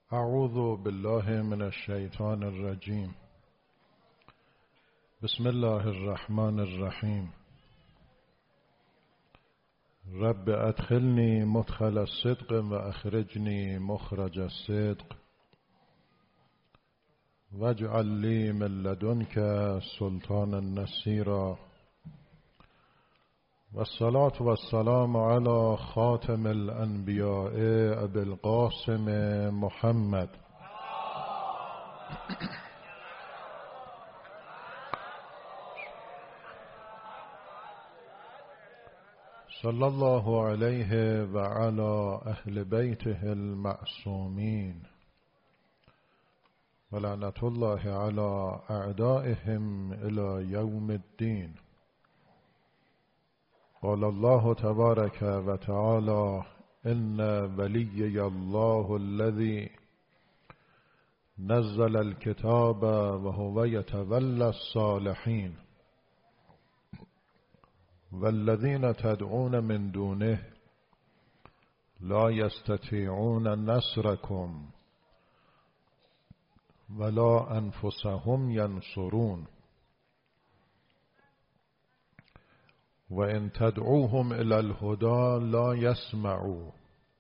اعوذ بالله من الشیطان الرجیم. بسم الله الرحمن الرحیم. رب ادخلنی مدخل الصدق و اخرجنی مخرج الصدق واجعل لی من لدنک سلطانا نصیرا. والصلاة والسلام على خاتم الانبیاء ابی القاسم محمد صلی الله علیه و علی اهل بیته المعصومین و لعنت الله علی اعدائهم الی یوم الدین. قال الله تبارک و تعالی ان ولی الله الذی نزل الكتاب و هو یتولی الصالحین والذین تدعون من دونه لا یستطیعون نصرکم ولا انفسهم ینصرون و ان تدعوهم الی الهدی لا یسمعوا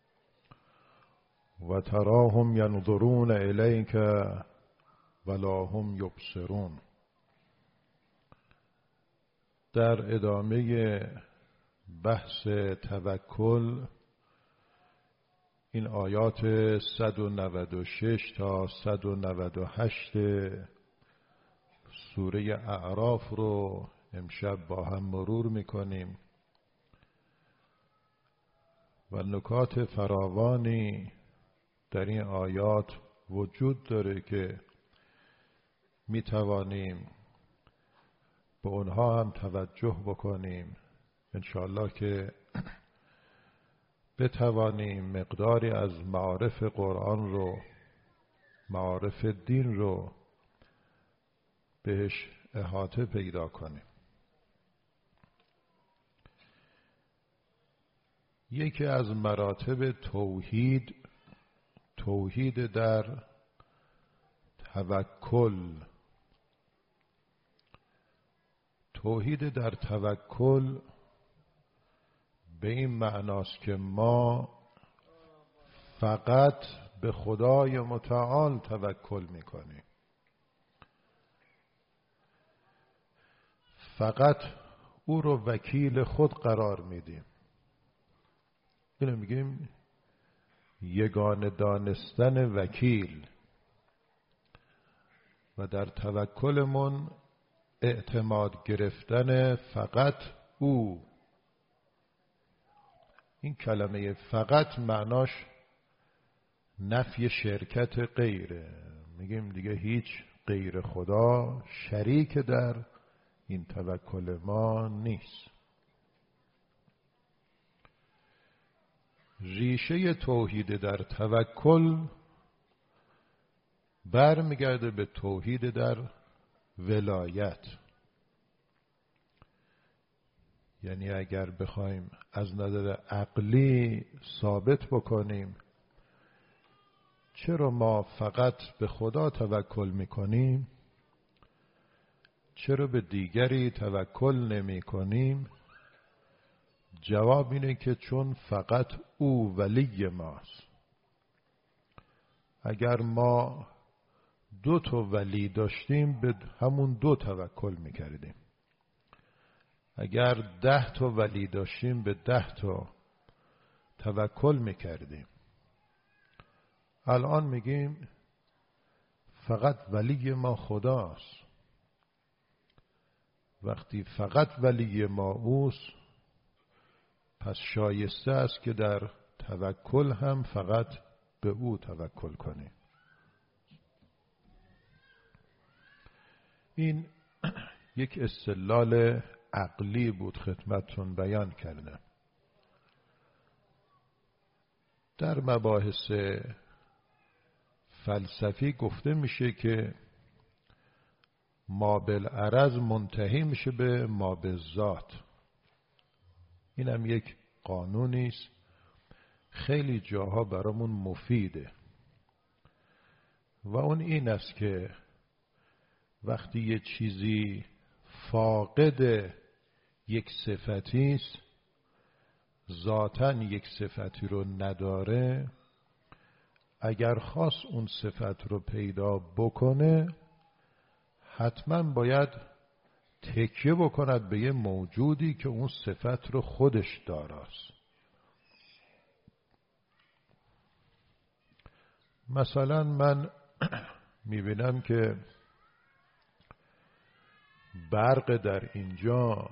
و تراهم ینظرون الیک ولا هم یبصرون. در ادامه بحث توکل این آیات 196 تا 198 سوره اعراف رو امشب با هم مرور میکنیم و نکات فراوانی در این آیات وجود داره که میتوانیم به اونها هم توجه بکنیم انشاءالله که بتوانیم مقداری از معارف قرآن رو، معارف دین رو بهش احاطه پیدا کنیم. یکی از مراتب توحید در توکل. توحید در توکل به این معناست که ما فقط به خدای متعال توکل میکنیم، فقط او رو وکیل خود قرار میدیم. اینو میگیم یگانه دانستن وکیل. و در توکلمون اعتماد گرفتن فقط او. این کلمه فقط معناش نفی شرکت غیره. میگیم دیگه هیچ غیر خدا شریک در این توکل ما نیست. ریشه توحید در توکل برمیگرده به توحید در ولایت. یعنی اگر بخوایم از نظر عقلی ثابت بکنیم چرا ما فقط به خدا توکل میکنیم، چرا به دیگری توکل نمی کنیم، جواب اینه که چون فقط او ولی ماست. اگر ما 2 تا ولی داشتیم به همون 2 توکل میکردیم. اگر 10 تا ولی داشتیم به 10 تا توکل میکردیم. الان میگیم فقط ولی ما خداست. وقتی فقط ولی ما اوست پس شایسته است که در توکل هم فقط به او توکل کنیم. این یک استدلال عقلی بود خدمتتون بیان کردم. در مباحث فلسفی گفته میشه که ما بالعرض منتهی میشه به ما بالذات. این هم یک قانونی است خیلی جاها برامون مفیده. و اون این است که وقتی یه چیزی فاقد یک صفتی است، ذاتاً یک صفتی رو نداره، اگر خواست اون صفت رو پیدا بکنه حتما باید تکیه بکند به یه موجودی که اون صفت رو خودش داراست. مثلا من میبینم که برق در اینجا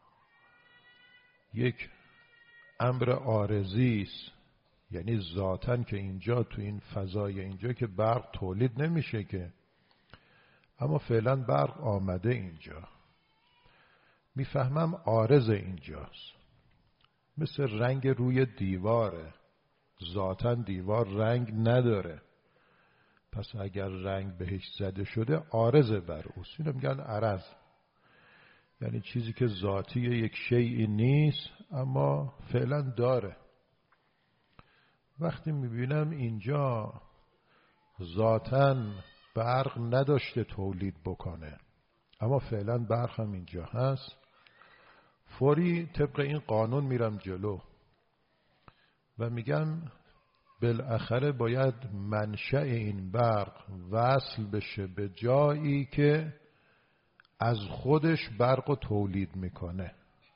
یک امر عارضی است، یعنی ذاتاً که اینجا تو این فضای اینجا که برق تولید نمیشه که، اما فعلا برق آمده اینجا، میفهمم عارض اینجاست. مثل رنگ روی دیواره، ذاتاً دیوار رنگ نداره، پس اگر رنگ بهش زده شده عارض بر اوست. اینو میگن عرض، یعنی چیزی که ذاتی یک شیئی نیست اما فعلا داره. وقتی میبینم اینجا ذاتاً برق نداشته تولید بکنه اما فعلا برق هم اینجا هست، فوری طبق این قانون میرم جلو و میگم بالاخره باید منشأ این برق وصل بشه به جایی که از خودش برق رو تولید میکنه.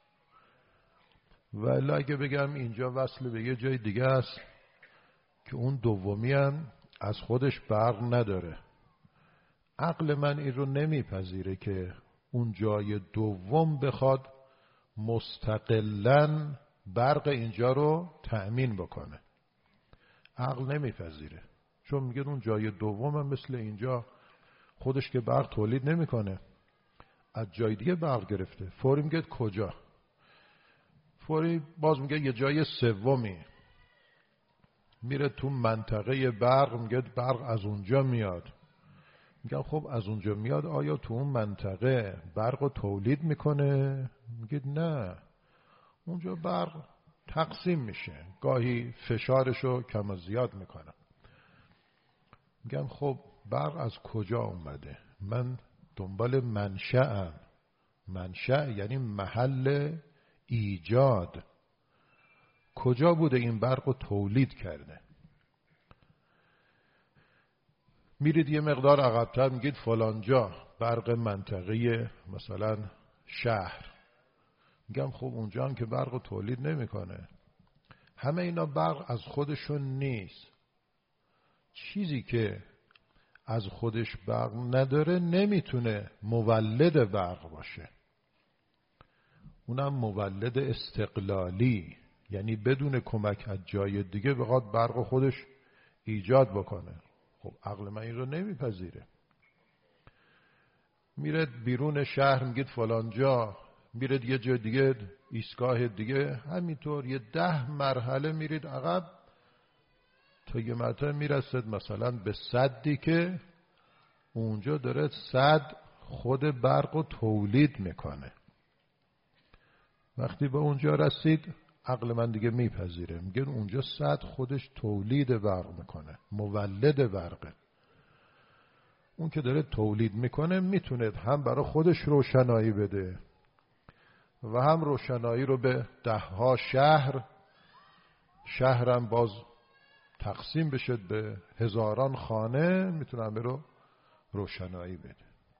ولی اگه بگم اینجا وصل به یه جای دیگه است که اون دومی هم از خودش برق نداره، عقل من این رو نمیپذیره که اون جای دوم بخواد مستقلاً برق اینجا رو تأمین بکنه. عقل نمیپذیره، چون میگه اون جای دوم هم مثل اینجا خودش که برق تولید نمیکنه، از جای دیگه برق گرفته. فوری میگه کجا؟ فوری باز میگه یه جای سومی، میره تو منطقه برق، میگه برق از اونجا میاد. میگم خب از اونجا میاد، آیا تو اون منطقه برق رو تولید میکنه؟ میگه نه، اونجا برق تقسیم میشه، گاهی فشارشو کم و زیاد میکنه. میگم خب برق از کجا اومده؟ من دنبال منشأم. منشأ یعنی محل ایجاد، کجا بوده این برق رو تولید کرده؟ میرید یه مقدار عقب‌تر میگید فلانجا برق منطقه مثلا شهر. میگم خب اونجا هم که برق رو تولید نمیکنه. همه اینا برق از خودشون نیست. چیزی که از خودش برق نداره نمیتونه مولد برق باشه. اونم مولد استقلالی، یعنی بدون کمک از جای دیگه بخواد برق خودش ایجاد بکنه. خب عقل من این رو نمیپذیره. میرد بیرون شهر، میگید فلانجا، میرد یه جای دیگه ایستگاه دیگه، همینطور یه 10 مرحله میرید عقب تا یه مرتبه میرسید مثلا به سدی که اونجا داره سد خود برق رو تولید میکنه. وقتی به اونجا رسید عقل من دیگه میپذیره، میگه اونجا سد خودش تولید برق میکنه، مولد برقه. اون که داره تولید میکنه میتونه هم برای خودش روشنایی بده و هم روشنایی رو به 10 شهرم باز تقسیم بشه به هزاران خانه، میتونه همه رو روشنایی بده.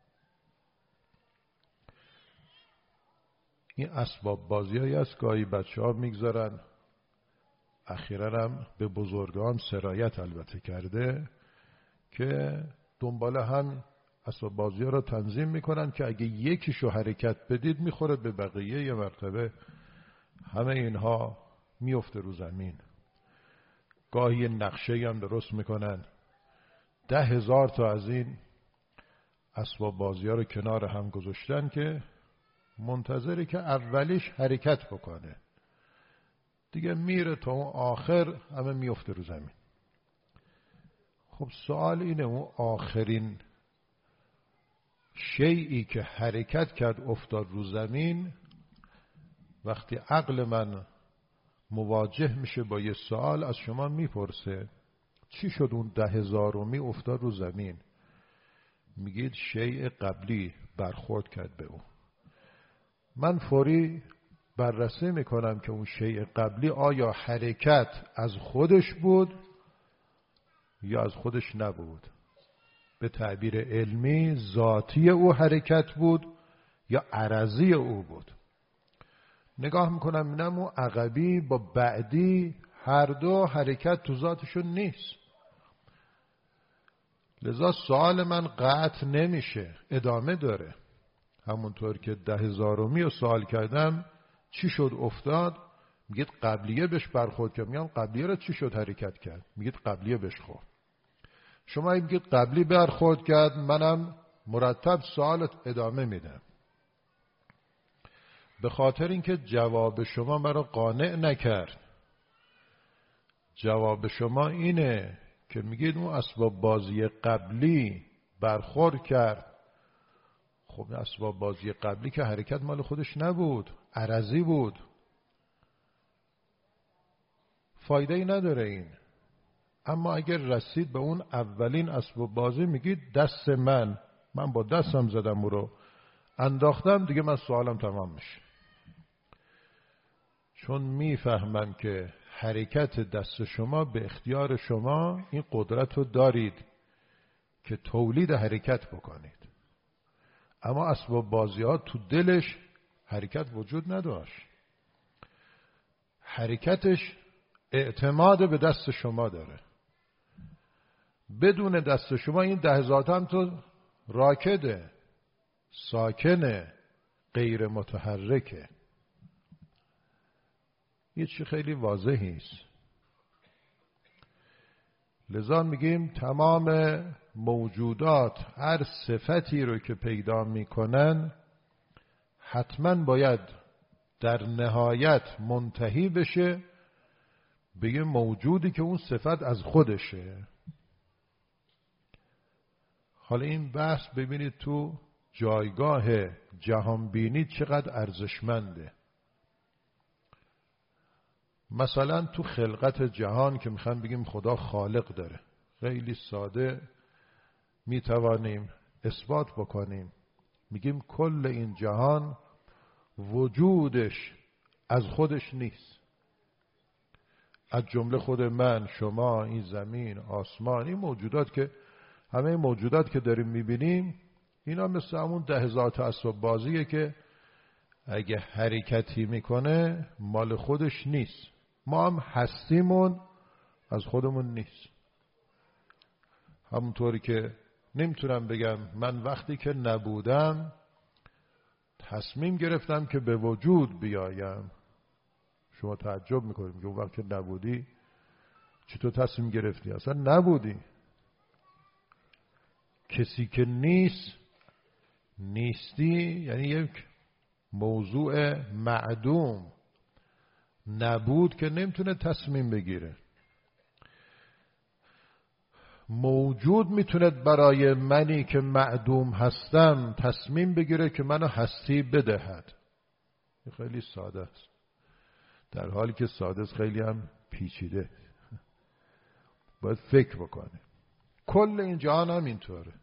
این اسباب بازیایی است گاهی بچه‌ها میگذارن، اخیراً هم به بزرگان سرایت البته کرده که دنبال هم اسباب بازی‌ها رو تنظیم میکنن که اگه یکیشو حرکت بدید میخوره به بقیه، یه مرتبه همه اینها میفته رو زمین. گاهی نقشه هم درست میکنن، 10,000 تا از این اسباب بازی‌ها رو کنار هم گذاشتن که منتظری که اولیش حرکت بکنه، دیگه میره تا اون آخر همه میفته رو زمین. خب سوال اینه، اون آخرین شیئی که حرکت کرد افتاد رو زمین، وقتی عقل من مواجه میشه با یه سوال از شما میپرسه چی شد اون 10,000می افتاد رو زمین؟ میگید شیء قبلی برخورد کرد به اون. من فوری بررسی میکنم که اون شیء قبلی آیا حرکت از خودش بود یا از خودش نبود. به تعبیر علمی ذاتی او حرکت بود یا عرضی او بود. نگاه میکنم میبینم اون عقبی با بعدی هر دو حرکت تو ذاتشون نیست. لذا سوال من قطع نمیشه، ادامه داره. همونطور که 10,000می رو سوال کردم چی شد افتاد، میگید قبلیه بهش برخورد کرد. میگم قبلیه رو چی شد حرکت کرد؟ میگید قبلیه بهش خورد. شما میگید قبلی برخورد کرد، منم مرتب سوالت ادامه میدم. به خاطر اینکه جواب شما مرا قانع نکرد. جواب شما اینه که میگید اون اسباب بازی قبلی برخورد کرد. خب اسباب بازی قبلی که حرکت مال خودش نبود، عرضی بود. فایده ای نداره این. اما اگر رسید به اون اولین اسباب بازی، میگید دست من با دستم زدم او رو انداختم، دیگه من سوالم تمام میشه. چون میفهمم که حرکت دست شما به اختیار شما این قدرت رو دارید که تولید حرکت بکنید. اما اسباب بازی ها تو دلش حرکت وجود نداشت. حرکتش اعتماد به دست شما داره. بدون دست شما این 10,000 هم تو راکده، ساکنه، غیر متحرکه. یه چیز خیلی واضحی است. لذا میگیم تمام موجودات هر صفتی رو که پیدا میکنن حتما باید در نهایت منتهی بشه به یه موجودی که اون صفت از خودشه. حالا این بحث ببینید تو جایگاه جهانبینی چقدر ارزشمنده. مثلا تو خلقت جهان که میخوام بگیم خدا خالق داره، خیلی ساده میتوانیم اثبات بکنیم. میگیم کل این جهان وجودش از خودش نیست. از جمله خود من، شما، این زمین، آسمان، این موجودات که همه موجودات که داریم میبینیم، اینا مثل همون 10,000 تا اسباب بازیه که اگه حرکتی میکنه مال خودش نیست. ما هم هستیمون از خودمون نیست. همونطوری که نمیتونم بگم من وقتی که نبودم تصمیم گرفتم که به وجود بیایم. شما تعجب میکنید که اون وقت که نبودی چطور تصمیم گرفتی؟ اصلا نبودی. کسی که نیستی یعنی یک موضوع معدوم. نبود که نمیتونه تصمیم بگیره. موجود میتونه برای منی که معدوم هستم تصمیم بگیره که منو هستی بدهد. خیلی ساده است. در حالی که ساده است خیلی هم پیچیده. باید فکر بکنه. کل این جهان هم اینطوره.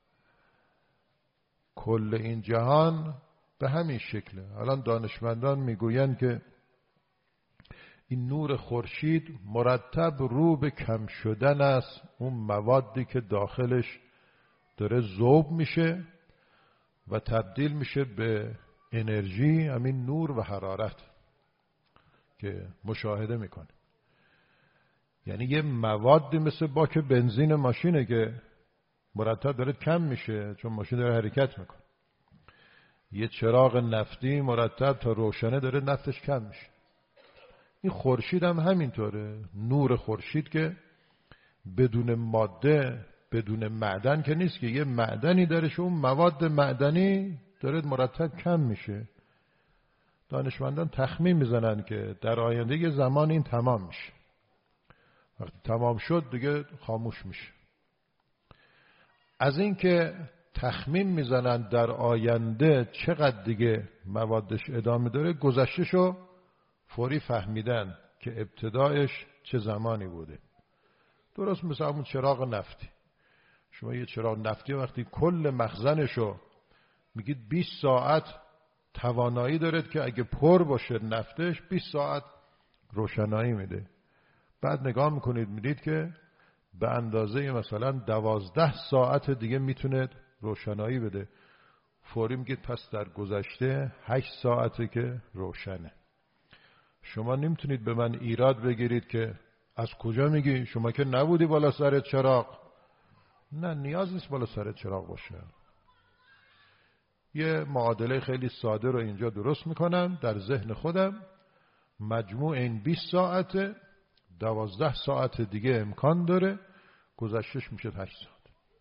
کل این جهان به همین شکله. الان دانشمندان میگویند که این نور خورشید مرتب رو به کم شدن است. اون موادی که داخلش داره ذوب میشه و تبدیل میشه به انرژی، همین نور و حرارت که مشاهده میکنه. یعنی یه موادی مثل باک بنزین ماشینه که مرتب داره کم میشه چون ماشین داره حرکت میکنه. یه چراغ نفتی مرتب تا روشنه داره نفتش کم میشه. این خورشید هم همینطوره. نور خورشید که بدون ماده، بدون معدن که نیست، که یه معدنی داره، اون مواد معدنی داره مرتب کم میشه. دانشمندان تخمین میزنن که در آینده یه زمان این تمام میشه. وقتی تمام شد دیگه خاموش میشه. از این که تخمین میزنن در آینده چقدر دیگه موادش ادامه داره، گذشتهشو فوری فهمیدن که ابتدایش چه زمانی بوده. درست مثل همون چراغ نفتی. شما یه چراغ نفتی وقتی کل مخزنشو میگید 20 ساعت توانایی دارد که اگه پر باشه نفتش 20 ساعت روشنایی میده. بعد نگاه میکنید میدید که به اندازه مثلا 12 ساعت دیگه میتونه روشنایی بده. فوری میگید پس در گذشته 8 ساعته که روشنه. شما نمیتونید به من ایراد بگیرید که از کجا میگی؟ شما که نبودی بالا سر چراغ. نه، نیاز نیست بالا سر چراغ باشه. یه معادله خیلی ساده رو اینجا درست میکنم در ذهن خودم. مجموع این 20 ساعته، 12 ساعت دیگه امکان داره، گذشتش میشه 8 ساعت.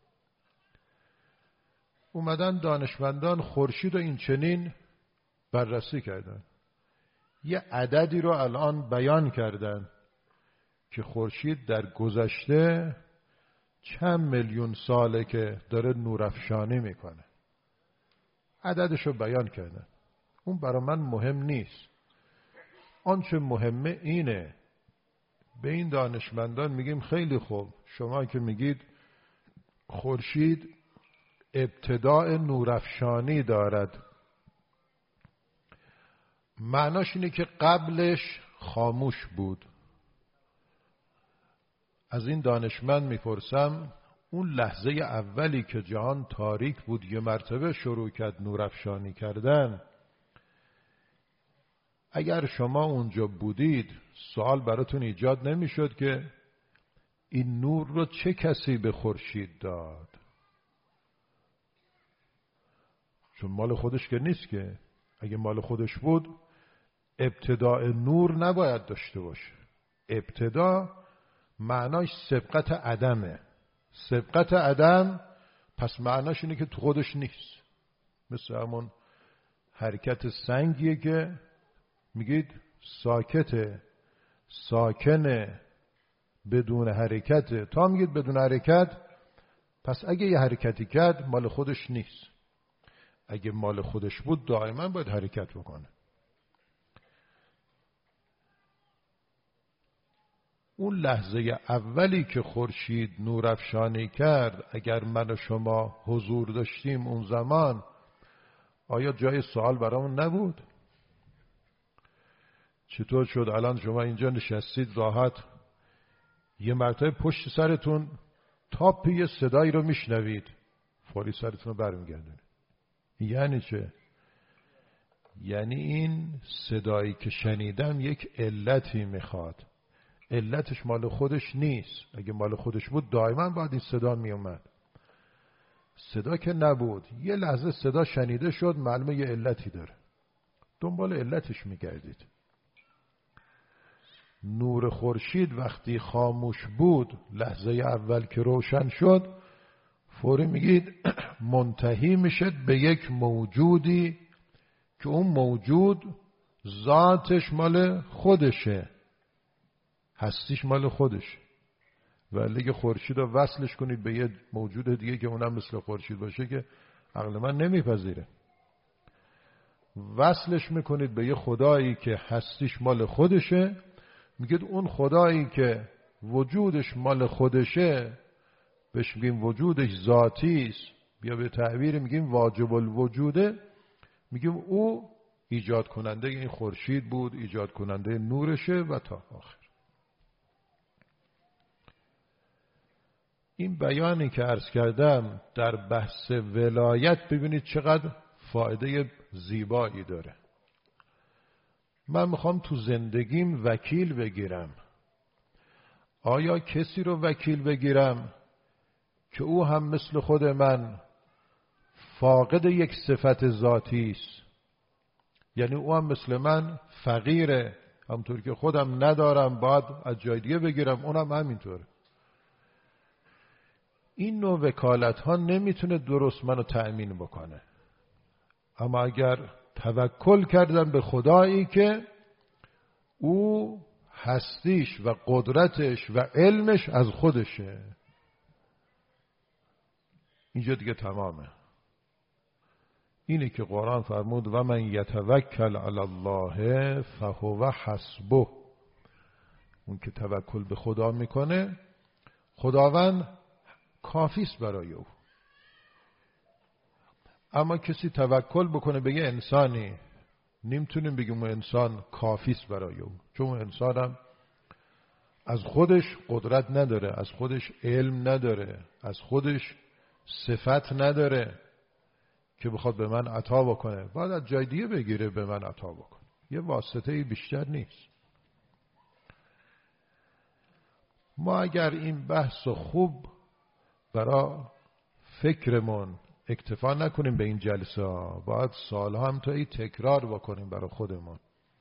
اومدن دانشمندان خورشید و این چنین بررسی کردن. یه عددی رو الان بیان کردن که خورشید در گذشته چند میلیون ساله که داره نورافشانی میکنه. عددش رو بیان کردن. اون برای من مهم نیست. آنچه مهمه اینه به این دانشمندان میگیم خیلی خوب، شما که میگید خورشید ابتداء نورافشانی دارد، معناش اینه که قبلش خاموش بود. از این دانشمند میپرسم اون لحظه اولی که جهان تاریک بود یه مرتبه شروع کرد نورافشانی کردن، اگر شما اونجا بودید سوال براتون ایجاد نمیشد که این نور رو چه کسی به خورشید داد؟ چون مال خودش که نیست که. اگه مال خودش بود ابتداء نور نباید داشته باشه. ابتدا معناش سبقت عدمه. سبقت عدم پس معناش اینه که تو خودش نیست. مثل همون حرکت سنگیه که میگید ساکته، ساکنه، بدون حرکته. تا میگید بدون حرکت، پس اگه یه حرکتی کرد مال خودش نیست. اگه مال خودش بود دائما باید حرکت بکنه. اون لحظه اولی که خورشید نورافشانی کرد، اگر من و شما حضور داشتیم اون زمان، آیا جای سوال برامون نبود؟ چطور شد الان شما اینجا نشستید راحت، یه مرتبه پشت سرتون تاپ یه صدایی رو میشنوید، فوری سرتون رو برمیگردونید؟ یعنی چه؟ یعنی این صدایی که شنیدم یک علتی میخواد. علتش مال خودش نیست. اگه مال خودش بود دائما باید این صدا میومد. صدا که نبود، یه لحظه صدا شنیده شد، معلومه یه علتی داره، دنبال علتش میگردید. نور خورشید وقتی خاموش بود، لحظه اول که روشن شد، فوری میگید منتهی میشه به یک موجودی که اون موجود ذاتش مال خودشه، هستیش مال خودشه. ولی اگه خورشید رو وصلش کنید به یه موجود دیگه که اونم مثل خورشید باشه که عقل من نمیپذیره. وصلش میکنید به یه خدایی که هستیش مال خودشه، میگید اون خدایی که وجودش مال خودشه بهش میگیم وجودش ذاتی است، یا به تعبیر میگیم واجب الوجوده، میگیم او ایجاد کننده این خورشید بود، ایجاد کننده نورشه و تا آخر. این بیانی که عرض کردم در بحث ولایت ببینید چقدر فایده زیبایی داره. من میخوام تو زندگیم وکیل بگیرم. آیا کسی رو وکیل بگیرم که او هم مثل خود من فاقد یک صفت ذاتی است؟ یعنی او هم مثل من فقیره، همونطور که خودم ندارم باید از جای دیگه بگیرم، اونم همینطوره. این نوع وکالت ها نمیتونه درست منو تأمین بکنه. اما اگر توکل کردم به خدایی که او هستیش و قدرتش و علمش از خودشه، اینجا دیگه تمامه. اینه که قرآن فرمود و من یتوکل علی الله فهو حسبه. اون که توکل به خدا میکنه خداوند کافیست برای او. اما کسی توکل بکنه به یه انسانی، نمیتونیم بگیم اون انسان کافیست برای او، چون اون انسان هم از خودش قدرت نداره، از خودش علم نداره، از خودش صفت نداره که بخواد به من عطا بکنه، باید از جای دیگه بگیره به من عطا بکنه. یه واسطه بیشتر نیست. ما اگر این بحث خوب برای فکرمون اکتفا نکنیم به این جلسه ها، باید سالها هم تا این تکرار بکنیم برای خودمون،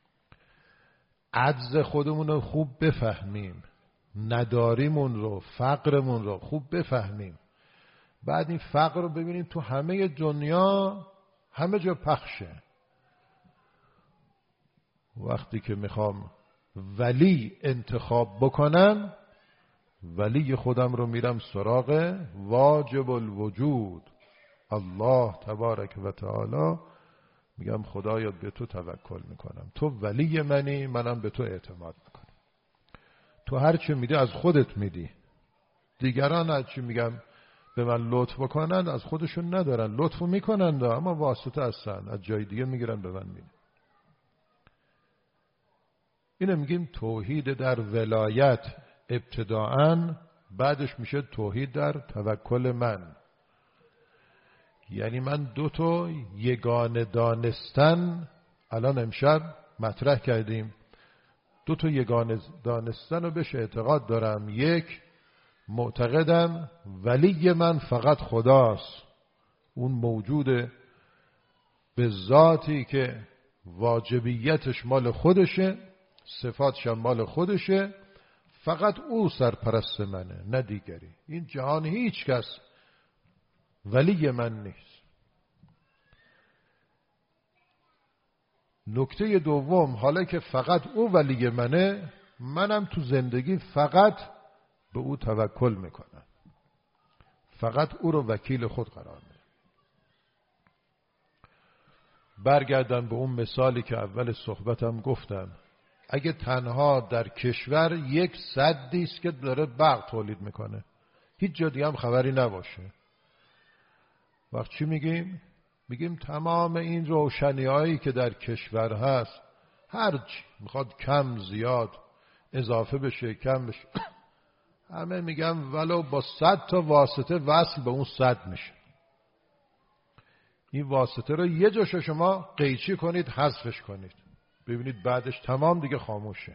عجز خودمون رو خوب بفهمیم، نداریمون رو، فقرمون رو خوب بفهمیم. بعد این فقر رو ببینیم تو همه دنیا همه جا پخشه. وقتی که میخوام ولی انتخاب بکنم، ولی خودم رو میرم سراغ واجب الوجود الله تبارک و تعالی، میگم خدایا به تو توکل میکنم، تو ولی منی، منم به تو اعتماد میکنم. تو هر چی میدی از خودت میدی، دیگران هر چی میگم به من لطف بکنند از خودشون ندارن، لطفو میکنند اما واسطه هستن، از جای دیگه میگیرن به من میدن. اینو میگیم توحید در ولایت ابتداءً، بعدش میشه توحید در توکل من. یعنی من دو تا یگانه دانستن الان امشب مطرح کردیم، دو تا یگانه دانستن رو بهش اعتقاد دارم. یک، معتقدم ولی من فقط خداست، اون موجود به ذاتی که واجبیتش مال خودشه، صفاتش مال خودشه، فقط او سرپرست منه نه دیگری. این جهان هیچ کس ولی من نیست. نکته دوم، حالا که فقط او ولی منه، منم تو زندگی فقط به او توکل میکنم، فقط او رو وکیل خود قرار میدم. برگردم به اون مثالی که اول صحبتم گفتم، اگه تنها در کشور یک سدی است که داره برق تولید میکنه، هیچ جا دیگه هم خبری نباشه، وقت چی میگیم؟ میگیم تمام این روشنی‌هایی که در کشور هست، هرچی میخواد کم زیاد اضافه بشه کم بشه، همه میگم ولو با 100 تا واسطه وصل به اون سد میشه. این واسطه رو یه جاشو شما قیچی کنید، حذفش کنید، ببینید بعدش تمام دیگه خاموشه.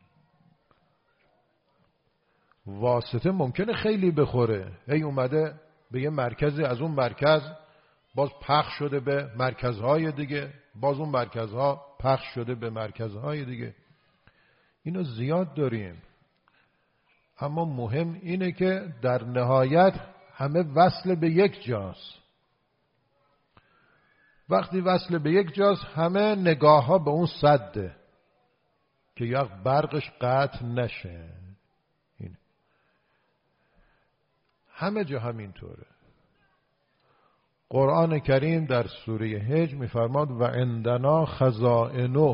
واسطه ممکنه خیلی بخوره، هی اومده به یه مرکزی، از اون مرکز باز پخش شده به مرکزهای دیگه، باز اون مرکزها پخش شده به مرکزهای دیگه. اینو زیاد داریم، اما مهم اینه که در نهایت همه وصل به یک جاست. وقتی وصل به یک جاست، همه نگاه ها به اون سده که یک برقش قطع نشه. این همه جا همینطوره. قرآن کریم در سوره حج میفرماد و عندنا خزائنه،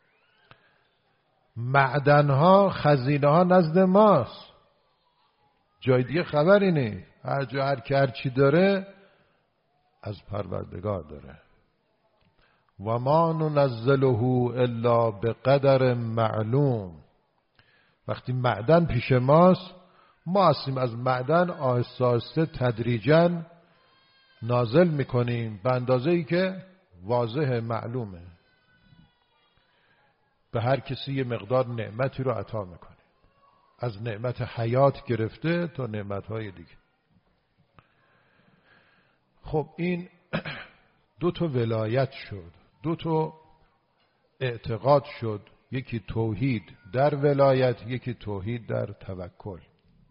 معدنها، خزینه ها نزد ماست، جای دیگه خبری نیست. هر جا هر که هر چی داره از پروردگار داره. و ما ننزله الا بقدر معلوم. وقتی معدن پیش ماست، ما هستیم از معدن آهسته آهسته تدریجاً نازل میکنیم به اندازه‌ای که واضح معلومه. به هر کسی یه مقدار نعمتی رو عطا میکنیم، از نعمت حیات گرفته تا نعمتهای دیگه. خب این دو تا ولایت شد، دو تا اعتقاد شد، یکی توحید در ولایت، یکی توحید در توکل.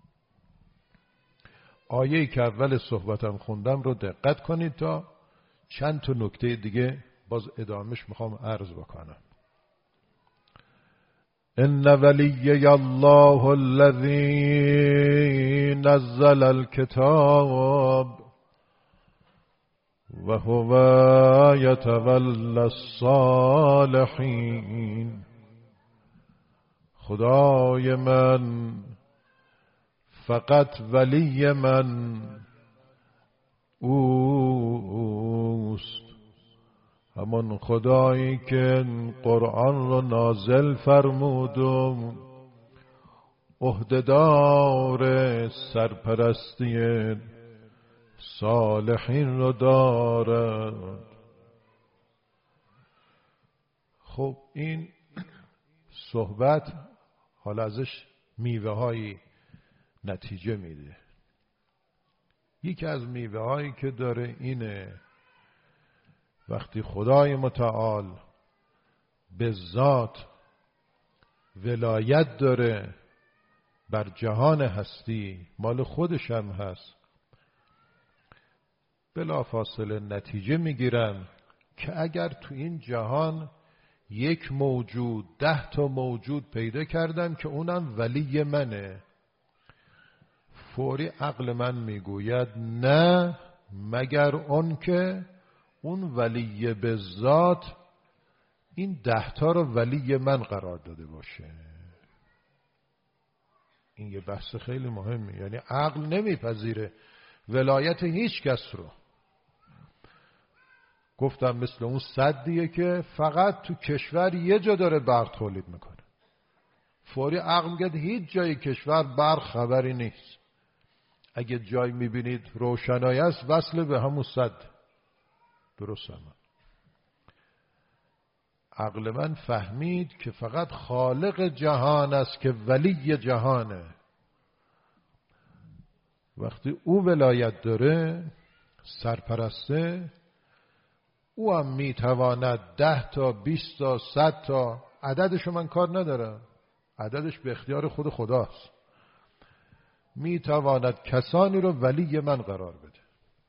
آیه‌ای که اول صحبتم خوندم رو دقت کنید تا چند تا نکته دیگه باز ادامش میخوام عرض بکنم. ان ولی الله الذی نزل الكتاب و هو یتولی الصالحین. خدای من فقط ولی من اوست، همان خدایی که قرآن رو نازل فرمود و عهده‌دار سرپرستی صالحین رو دارد. خب این صحبت حالا ازش میوه هایی نتیجه میده. یکی از میوه هایی که داره اینه وقتی خدای متعال به ذات ولایت داره بر جهان هستی، مال خودش هم هست، بلافاصله نتیجه میگیرن که اگر تو این جهان یک موجود 10 تا موجود پیدا کردم که اونم ولی منه، فوری عقل من میگوید نه مگر اون که اون ولی به ذات این 10 تا رو ولی من قرار داده باشه. این یه بحث خیلی مهمه، یعنی عقل نمیپذیره ولایت هیچ کس رو. گفتم مثل اون سدیه که فقط تو کشور یه جا داره برق تولید میکنه، فوری عقل میگه هیچ جای کشور برق خبری نیست. اگه جای میبینید روشنایی است وصل به همون سد. درست هم عقل من فهمید که فقط خالق جهان است که ولی جهانه. وقتی او ولایت داره سرپرسته، او هم میتواند 10 تا 20 تا 100 تا، عددشو من کار ندارم، عددش به اختیار خود خداست، میتواند کسانی رو ولی من قرار بده.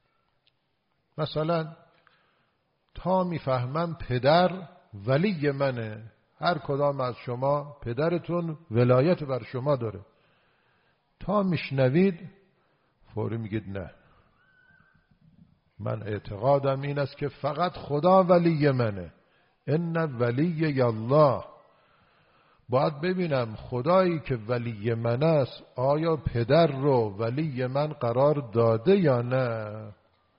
مثلا تا میفهمم پدر ولی منه، هر کدام از شما پدرتون ولایت بر شما داره، تا میشنوید فوری میگید نه، من اعتقادم این است که فقط خدا ولی منه. ان ولی الله. باید ببینم خدایی که ولی من است آیا پدر رو ولی من قرار داده یا نه.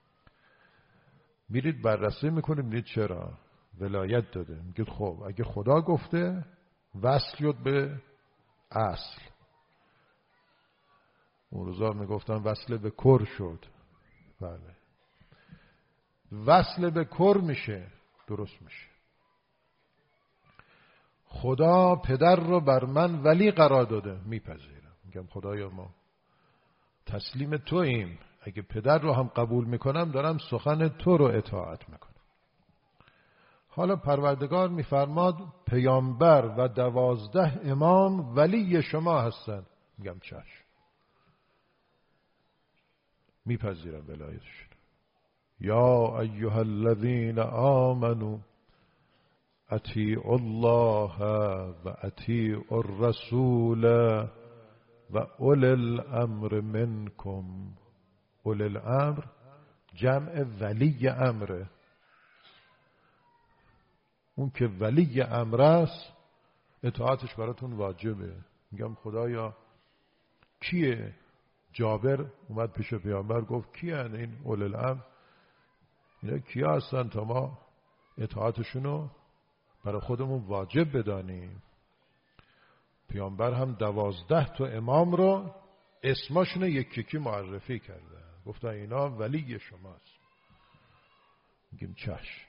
میرید بررسی میکنید، میرید چرا ولایت داده. میگید خب اگه خدا گفته وصل شد به اصل. اون روزا میگفتن وصل به کر شد. بله، وصل به کر میشه، درست میشه. خدا پدر رو بر من ولی قرار داده، میپذیرم، میگم خدایا ما تسلیم توییم، اگه پدر رو هم قبول میکنم دارم سخن تو رو اطاعت میکنم. حالا پروردگار میفرماد پیامبر و 12 امام ولی شما هستن، میگم چشم، میپذیرم ولایتشون. یا ایها الذین آمنوا اطیعوا الله و اطیعوا الرسول و اولی الامر منکم. اولی الامر جمع ولی امره. اون که ولی امر است اطاعتش براتون واجبه. میگم خدایا کیه؟ جابر اومد پیش پیامبر گفت کیه این اولی الامر؟ اینا کیا هستن تا ما اطاعتشونو برای خودمون واجب بدانیم؟ پیامبر هم 12 تا امام رو اسماشونو یکی یکی معرفی کرده، گفتن اینا ولی شماست. میگیم چشم.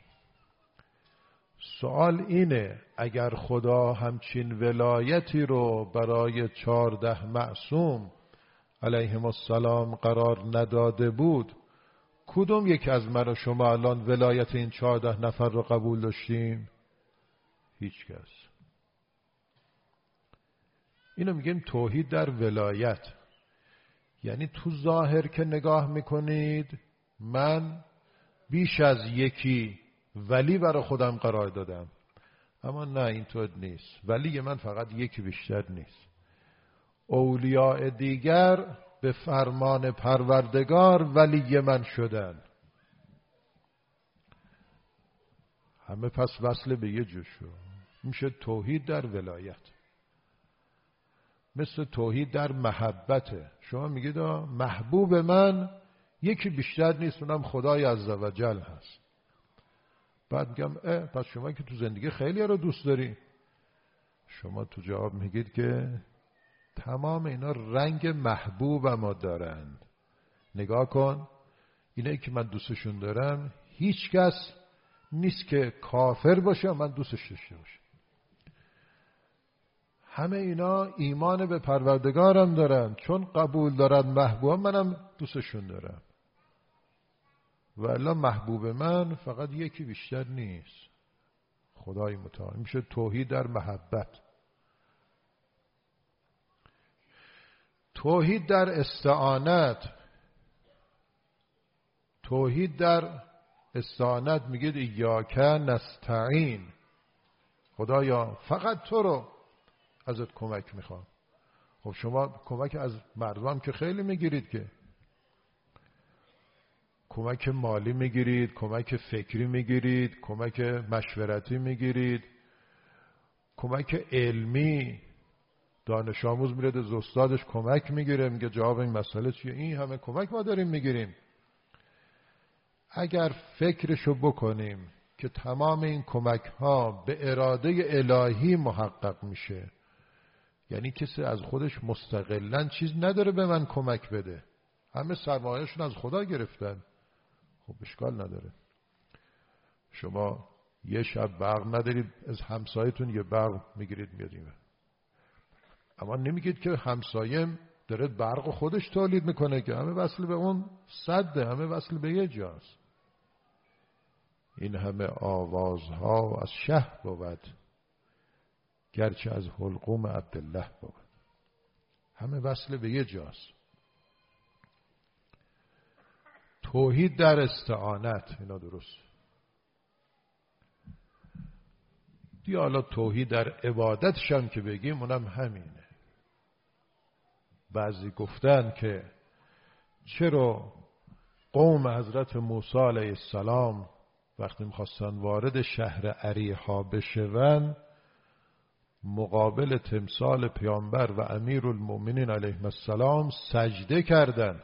سوال اینه اگر خدا همچین ولایتی رو برای 14 معصوم علیهم السلام قرار نداده بود، کدوم یک از من و شما الان ولایت این 14 نفر رو قبول داشتیم؟ هیچ کس. اینو میگیم توحید در ولایت. یعنی تو ظاهر که نگاه میکنید من بیش از یکی ولی برای خودم قرار دادم، اما نه اینطور نیست. ولی من فقط یکی بیشتر نیست. اولیاء دیگر به فرمان پروردگار ولی من شدن. همه پس وصل به یه جو شد. میشه توحید در ولایت. مثل توحید در محبته. شما میگید محبوب من یکی بیشتر نیست، اونم خدای عزوجل هست. بعد میگم پس شما که تو زندگی خیلی رو دوست داری. شما تو جواب میگید که تمام اینا رنگ محبوب ما دارند. نگاه کن، اینایی که من دوستشون دارم هیچ کس نیست که کافر باشه من دوستش داشته باشه. همه اینا ایمان به پروردگارم دارن، چون قبول دارن محبوب منم دوستشون دارم. والا محبوب من فقط یکی بیشتر نیست، خدای متعال. میشه توحید در محبت. توحید در استعانت. توحید در استعانت میگید ایاک نستعین، خدایا فقط تو رو ازت کمک میخوام. خب شما کمک از مردم که خیلی میگیرید، که کمک مالی میگیرید، کمک فکری میگیرید، کمک مشورتی میگیرید، کمک علمی. دانش آموز میره از استادش کمک میگیره، میگه جواب این مسئله چیه. این همه کمک ما داریم میگیریم. اگر فکرشو بکنیم که تمام این کمک ها به اراده الهی محقق میشه، یعنی کسی از خودش مستقلاً چیز نداره به من کمک بده، همه سرمایه‌شون از خدا گرفتن، خب اشکال نداره. شما یه شب برق ندارید، از همسایتون یه برق میگیرید میادیم، اما نمیگید که همسایم داره برق خودش تولید میکنه، که همه وصل به اون سده، همه وصل به یه جاست. این همه آوازها از شه بود، گرچه از حلقوم عبدالله بود، همه وصل به یه جاست. توحید در استعانت، اینا درست. حالا توحید در عبادتش هم که بگیم اونم همینه. بعضی گفتن که چرا قوم حضرت موسی علیه السلام وقتی میخواستن وارد شهر اریحا بشون، مقابل تمثال پیامبر و امیرالمؤمنین علیه السلام سجده کردند.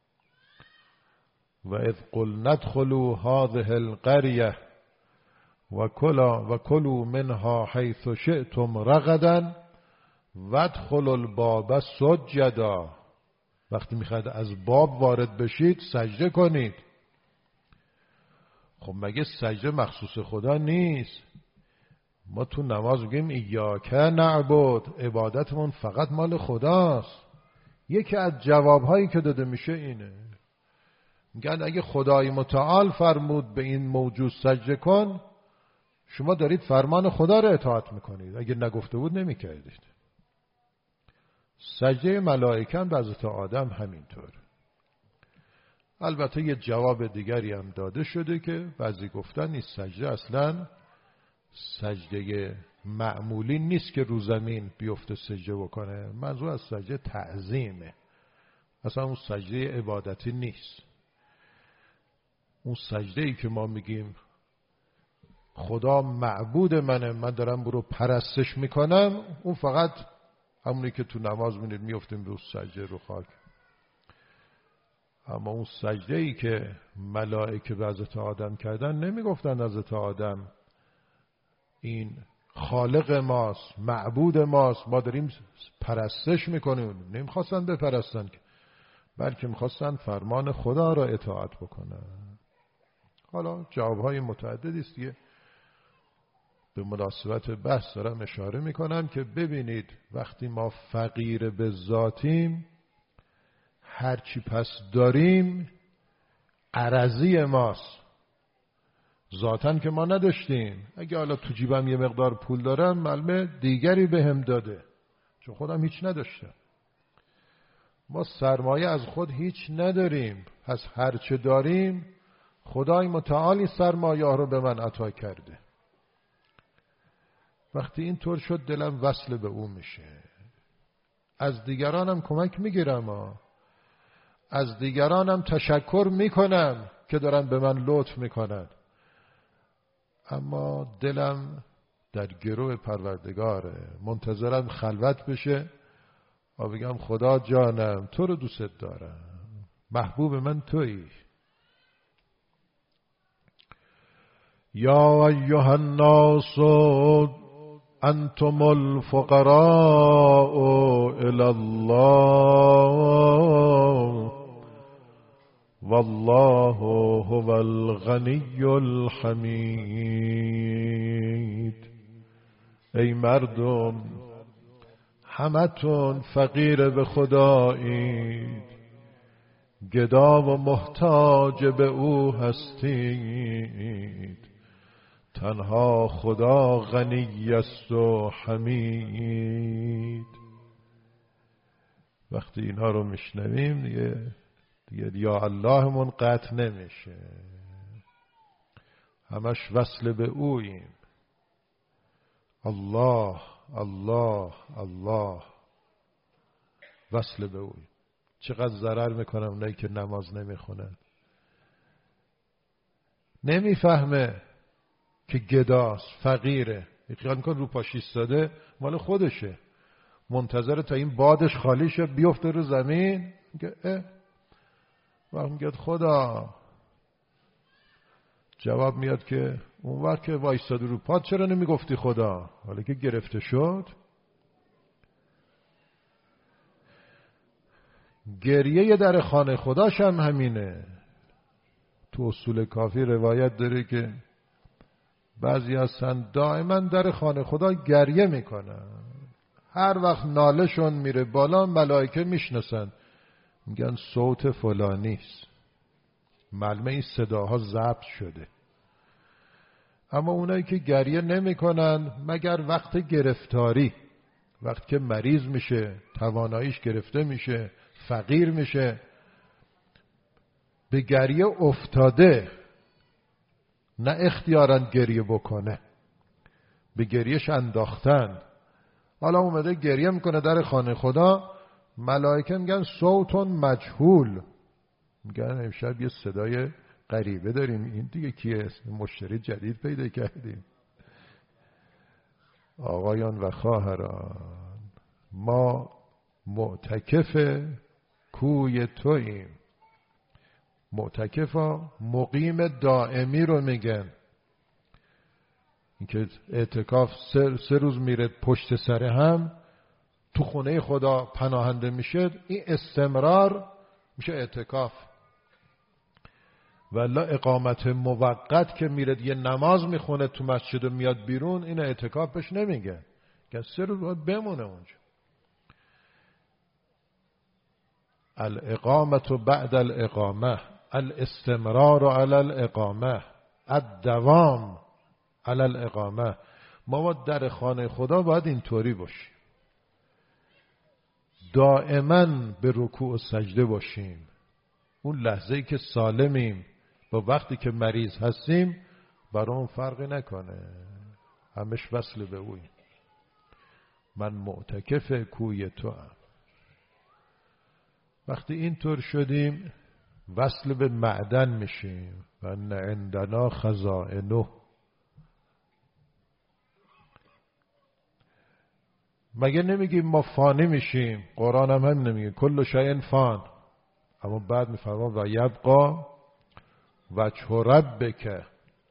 و اذ قلنا ادخلوا هذه القرية وكلوا منها حيث شئتم رغدا وادخلوا الباب سجدا. وقتی میخواید از باب وارد بشید سجده کنید. خب مگه سجده مخصوص خدا نیست؟ ما تو نماز میگیم ایاک نعبد، عبادتمون فقط مال خداست. یکی از جوابهایی که داده میشه اینه، میگن اگه خدای متعال فرمود به این موجود سجده کن، شما دارید فرمان خدا رو اطاعت میکنید، اگه نگفته بود نمیکردید. سجده ملائکه هم به حضرت آدم همینطور. البته یه جواب دیگری هم داده شده که بعضی گفتن این سجده اصلا سجده معمولی نیست که رو زمین بیفته سجده بکنه. منظور از سجده تعظیمه، اصلا اون سجده عبادتی نیست. اون سجده ای که ما میگیم خدا معبود منه، من دارم برو پرستش میکنم، اون فقط همونی که تو نماز میدید میفتیم رو سجده رو خاک. اما اون سجده ای که ملائکه به حضرت آدم کردن، نمیگفتن حضرت آدم این خالق ماست، معبود ماست، ما داریم پرستش میکنیم. نمیخواستن بپرستن، بلکه میخواستن فرمان خدا را اطاعت بکنن. حالا جوابهای متعددی است دیگه. به مناسبت بحث دارم اشاره میکنم که ببینید وقتی ما فقیر به ذاتیم، هرچی پس داریم عرضی ماست، ذاتن که ما نداشتیم. اگه حالا تو جیبم یه مقدار پول دارم، معلومه دیگری به هم داده، چون خودم هیچ نداشتم. ما سرمایه از خود هیچ نداریم، پس هرچه داریم خدای متعالی سرمایه رو به من عطا کرده. وقتی این طور شد دلم وصل به اون میشه. از دیگرانم کمک میگیرم، از دیگرانم تشکر میکنم که دارن به من لطف میکنن، اما دلم در گروه پروردگاره، منتظرم خلوت بشه و بگم خدا جانم تو رو دوست دارم، محبوب من تویی. یا ایها الناس انتم الفقراء الی الله والله هو الغنی الحمید. ای مردم همتون فقیر به خدایید، گدا و محتاج به او هستید، تنها خدا غنی است و حمید. وقتی اینها رو میشنویم دیگه یا اللهمون قطع نمیشه، همش وصل به اوییم. الله الله الله، وصل به اوییم. چقدر ضرر میکنم اونایی که نماز نمیخونن، نمیفهمه که گداست، فقیره، خیال میکنه رو پاش ایستاده مال خودشه، منتظر تا این بادش خالی شه بیفته رو زمین. میگه وقت میگه خدا، جواب میاد که اون وقت که وایستاده رو پاد چرا نمیگفتی خدا؟ حالا که گرفته شد. گریه در خانه خداش هم همینه. تو اصول کافی روایت داره که بعضی هستن دائما در خانه خدا گریه میکنن، هر وقت نالشون میره بالا ملائکه میشناسن، میگن صوت فلانیست، معلومه این صداها ضبط شده. اما اونایی که گریه نمیکنن مگر وقت گرفتاری، وقت که مریض میشه، تواناییش گرفته میشه، فقیر میشه، به گریه افتاده، نه اختیاراً گریه بکنه، به گریهش انداختن. حالا اومده گریه میکنه در خانه خدا، ملائکه میگن صوتون مجهول، میگن امشب یه صدای غریبه داریم، این دیگه کیه؟ مشتری جدید پیدا کردیم. آقایان و خواهران، ما معتکف کوی توییم. معتکفا مقیم دائمی رو میگن. اینکه اعتکاف 3 روز میره پشت سر هم تو خونه خدا پناهنده میشه، این استمرار میشه اعتکاف. ولی اقامت موقت که میره یه نماز میخونه تو مسجد و میاد بیرون، این اعتکاف بهش نمیگه، که 3 روز باید بمونه اونجا. الاقامت بعد الاقامه، الاستمرار علی الاقامه، الدوام علی الاقامه. ما باید در خانه خدا باید اینطوری باشیم، دائما به رکوع و سجده باشیم. اون لحظه‌ای که سالمیم با وقتی که مریض هستیم برام فرقی نکنه، همش وصل به اوی. من معتکف کوی تو ام. وقتی اینطور شدیم وصل به معدن میشیم. و ان عندنا خزائنه. مگه نمیگیم ما فانی میشیم؟ قرآن هم نمیگه کل شیء فان، اما بعد میفرما و یبقا وجه ربک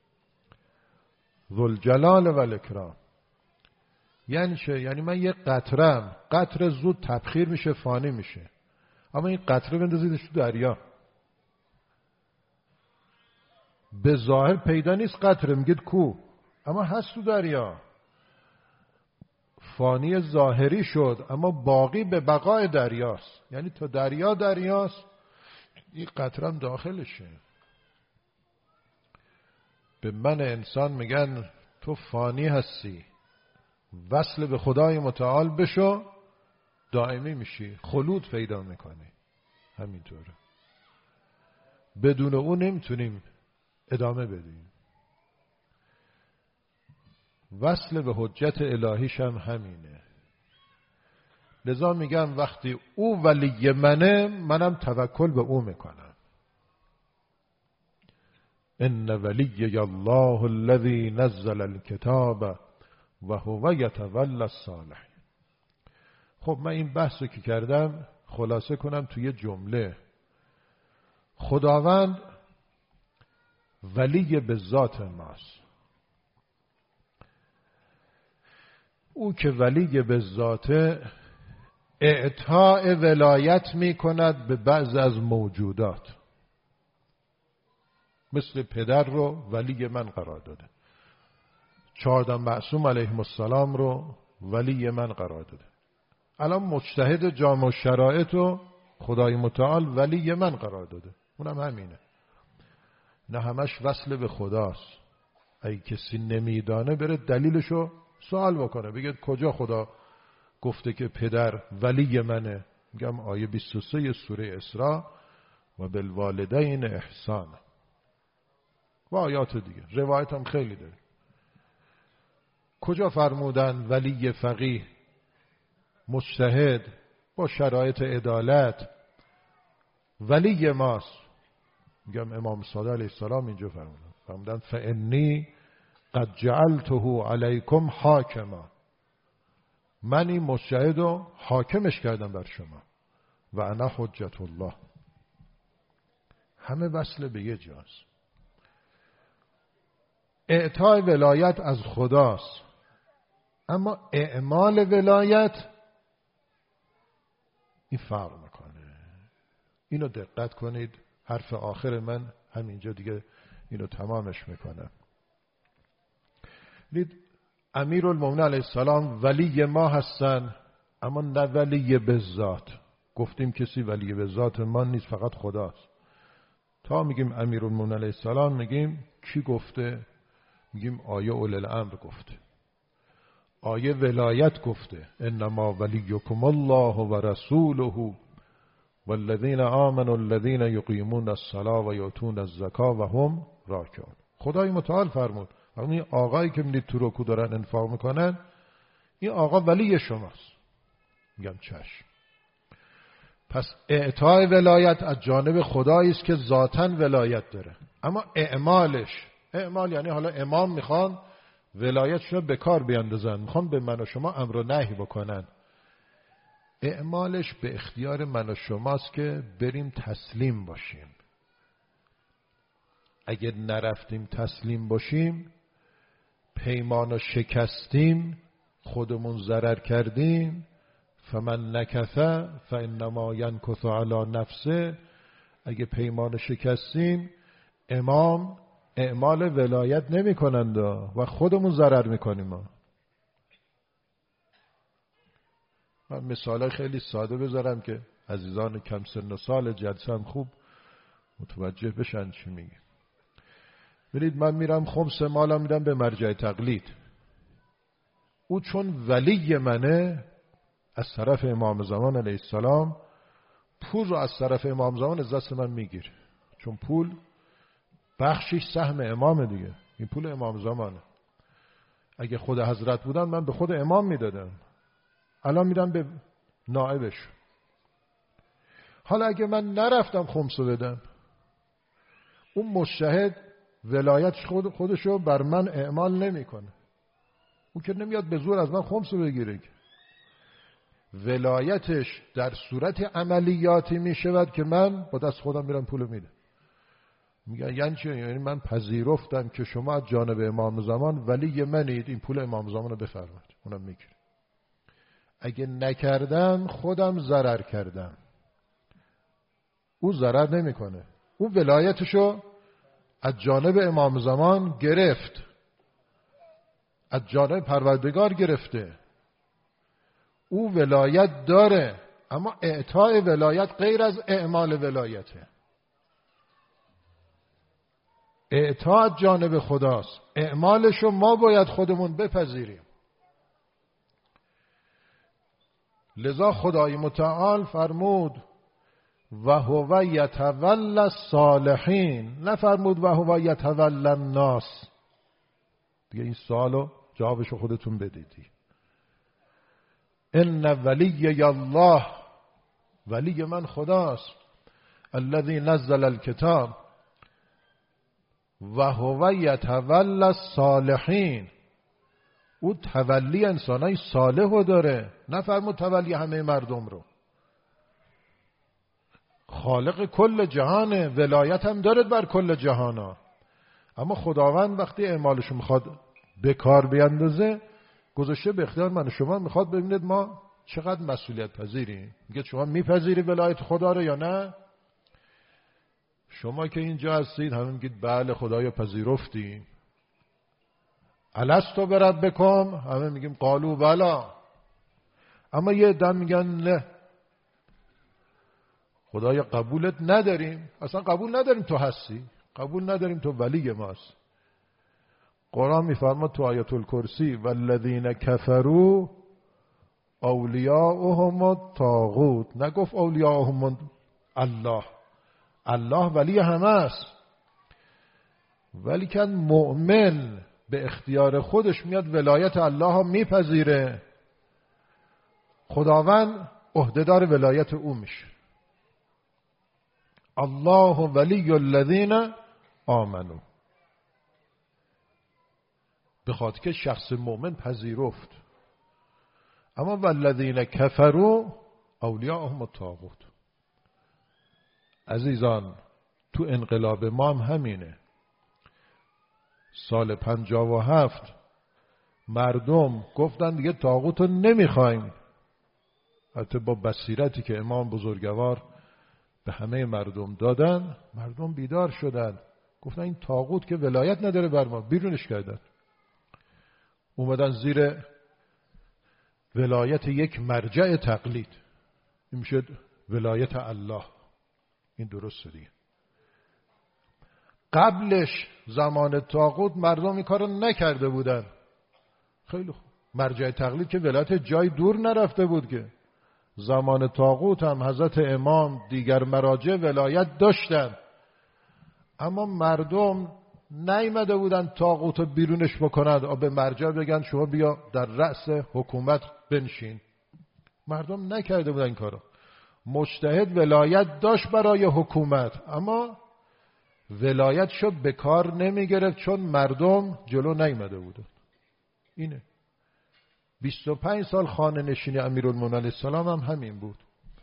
ذو الجلال و الاکرام. یعنی چه؟ یعنی من یه قطرم، قطره زود تبخیر میشه، فانی میشه، اما این قطره بندازیدش تو دریا، به ظاهر پیدا نیست قطره، میگید کو، اما هست تو دریا. فانی ظاهری شد اما باقی به بقای دریاست، یعنی تا دریا دریاست، این قطرم داخلشه. به من انسان میگن تو فانی هستی، وصل به خدای متعال بشو، دائمی میشی، خلود پیدا میکنی. همینطوره، بدون اون نمیتونیم ادامه بدیم. وصل به حجت الهیش هم همینه. لذا میگم وقتی او ولی منه، منم توکل به او میکنم. ان ولی الله الذی نزل الکتاب و هو یتولی الصالحین. خب من این بحثو که کردم خلاصه کنم توی جمله. خداوند ولی به ذات ماست. او که ولی به ذات اعطاء ولایت می کند به بعض از موجودات. مثل پدر رو ولی من قرار داده، 14 معصوم علیهم السلام رو ولی من قرار داده. الان مجتهد جامع شرایط رو خدای متعال ولی من قرار داده، اونم همینه. نه همش وصل به خداست. اگه کسی نمیدانه بره دلیلشو سوال بکنه، بگه کجا خدا گفته که پدر ولی منه؟ میگم آیه 23 سوره اسراء و بالوالدین احسان و آیات دیگه، روایت هم خیلی داره. کجا فرمودن ولی فقیه مجتهد با شرایط عدالت ولی ماست؟ میگم امام صادق علیه السلام اینجا فرمودن فانی قد جعلته علیکم حاکما، من این مجتهد رو حاکمش کردم بر شما و انا حجت الله. همه وصل به یه جاست. اعطای ولایت از خداست، اما اعمال ولایت این فرق میکنه. اینو دقت کنید. حرف آخر من همینجا دیگه اینو تمامش میکنم. دید امیرالمومنین علیه السلام ولی ما هستن، اما نه ولی به ذات. گفتیم کسی ولی به ذات ما نیست، فقط خداست. تا میگیم امیرالمومنین علیه السلام میگیم کی گفته؟ میگیم آیه اولی الامر گفته، آیه ولایت گفته انما ولیکم الله و رسوله والذین آمنوا الذین یقیمون الصلاة و یؤتون الزکاة و هم راکعون. خدای متعال فرمود این آقایی که میدید تو رکوع دارن انفاق میکنن، این آقا ولی شماست. میگم چشم. پس اعطای ولایت از جانب خدایی است که ذاتاً ولایت داره، اما اعمالش، اعمال یعنی حالا امام میخوان ولایتشون رو به کار بیاندازن، میخوان به من و شما امر و نهی بکنن، اعمالش به اختیار من و شماست که بریم تسلیم باشیم. اگه نرفتیم تسلیم باشیم، پیمان و شکستیم، خودمون ضرر کردیم، فمن نکث فانما ینکث علی نفسه. اگه پیمان شکستیم، امام اعمال ولایت نمی کنند و خودمون ضرر میکنیم. من مثال خیلی ساده بذارم که عزیزان کم سن و سال جلسه هم خوب متوجه بشن چی میگه. ببینید من میرم خمس مالم میدم به مرجع تقلید، او چون ولی منه از طرف امام زمان علیه السلام پول رو از طرف امام زمان از دست من میگیره، چون پول بخشش سهم امام دیگه، این پول امام زمانه. اگه خود حضرت بودن من به خود امام میدادم، الان میدم به نائبش. حالا اگه من نرفتم خمسو بدم، اون مجتهد ولایتش خودشو بر من اعمال نمیکنه، اون که نمیاد به زور از من خمسو بگیره. ولایتش در صورت عملیاتی میشود که من با دست خودم میرم پولو میدم. میگن یعنی چی؟ یعنی من پذیرفتم که شما از جانب امام زمان ولی منید، این پول امام زمان رو بفرمایید، اونم میگیره. اگه نکردم خودم ضرر کردم، او ضرر نمیکنه، او ولایتشو از جانب امام زمان گرفت، از جانب پروردگار گرفته، او ولایت داره، اما اعطای ولایت غیر از اعمال ولایته. اعطا از جانب خداست، اعمالشو ما باید خودمون بپذیریم. لذا خدای متعال فرمود و هو یتولی الصالحین، نفرمود و هو یتولی الناس. دیگه این سوالو جوابشو خودتون بدیدی. ان ولی الله، ولی من خداست، الذی نزل الکتاب و هو یتولی الصالحین، او تولی انسانای صالح رو داره، نفرمود تولی همه مردم رو. خالق کل جهانه، ولایت هم داره بر کل جهانا. اما خداوند وقتی اعمالش میخواد به کار بیندازه، گذاشته به اختیار من و شما، میخواد ببینید ما چقدر مسئولیت پذیریم. میگه شما میپذیری ولایت خدا رو یا نه؟ شما که اینجا هستید همه میگید بله خدایا پذیرفتیم. الستو بربکم، همه میگیم قالوا بلا. اما یه عده میگن نه خدایا قبولت نداریم، اصلا قبول نداریم تو هستی، قبول نداریم تو ولی ماست. قرآن میفرماد تو آیت الکرسی والذین کفروا اولیاؤهم الطاغوت، نگفت اولیاؤهم الله. الله ولی همه است، ولی که مؤمن به اختیار خودش میاد ولایت الله ها میپذیره، خداوند عهدهدار ولایت او میشه. الله ولی الذین آمنوا، به خاطر که شخص مؤمن پذیرفت. اما والذین کفروا اولیاءهم الطاغوت. عزیزان تو انقلاب ما هم همینه. سال 57 مردم گفتن دیگه طاغوت رو نمیخوایم. حتی با بصیرتی که امام بزرگوار به همه مردم دادن، مردم بیدار شدن، گفتن این طاغوت که ولایت نداره بر ما، بیرونش کردن. اومدن زیر ولایت یک مرجع تقلید، این میشه ولایت الله. این درسته دیگه. قبلش زمان طاغوت مردم این کارو نکرده بودن. خیلی خوب، مرجع تقلید که ولایت جای دور نرفته بود که. زمان طاغوت هم حضرت امام دیگر مراجع ولایت داشتن، اما مردم نیامده بودن طاغوت رو بیرونش بکنند، به مرجع بگن شما بیا در رأس حکومت بنشین. مردم نکرده بودن این کارو. مجتهد ولایت داشت برای حکومت، اما ولایت شد به کار نمی گرفت چون مردم جلو نیامده بودن. اینه 25 سال خانه نشینی امیرالمومنین علیه السلام هم همین بود.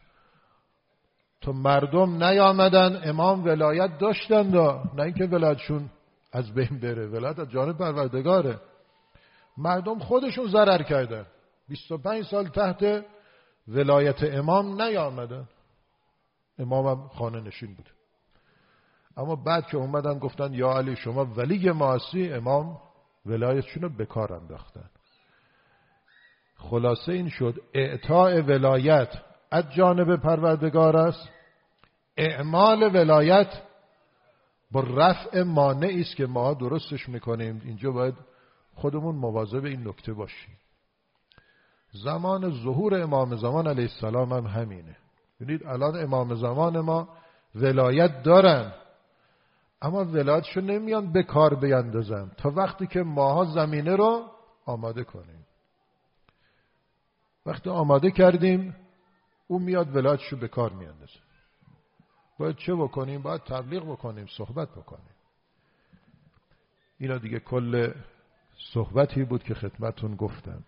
تو مردم نیامدن، امام ولایت داشتن، نه اینکه ولایتشون از بین بره، ولایت از جانب پروردگاره. مردم خودشون ضرر کردن، 25 سال تحت ولایت امام نیامدن. امام هم خانه نشین بود. اما بعد که اومدن گفتن یا علی شما ولی ما هستی، امام ولایتشون رو به کار انداختن. خلاصه این شد اعطاء ولایت از جانب پروردگار است. اعمال ولایت با رفع مانعی است که ما درستش میکنیم. اینجا باید خودمون مواظب این نکته باشیم. زمان ظهور امام زمان علیه السلام هم همینه. ببینید الان امام زمان ما ولایت دارن، اما ولایتشو نمیان به کار بیندازن تا وقتی که ماها زمینه رو آماده کنیم. وقتی آماده کردیم او میاد ولایتشو به کار میاندازه. باید چه بکنیم؟ باید تبلیغ بکنیم، صحبت بکنیم. اینا دیگه کل صحبتی بود که خدمتون گفتم.